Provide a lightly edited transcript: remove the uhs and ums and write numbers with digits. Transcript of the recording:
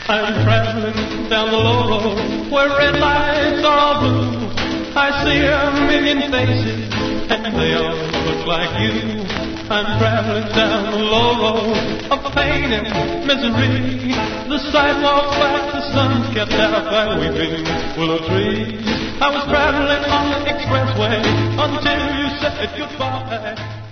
I'm traveling down the low road where red lights are all blue. I see a million faces and they all look like you. I'm traveling down the low road of pain and misery. The sidewalk black, the sun kept out by weeping willow trees. I was traveling on the expressway until you said goodbye.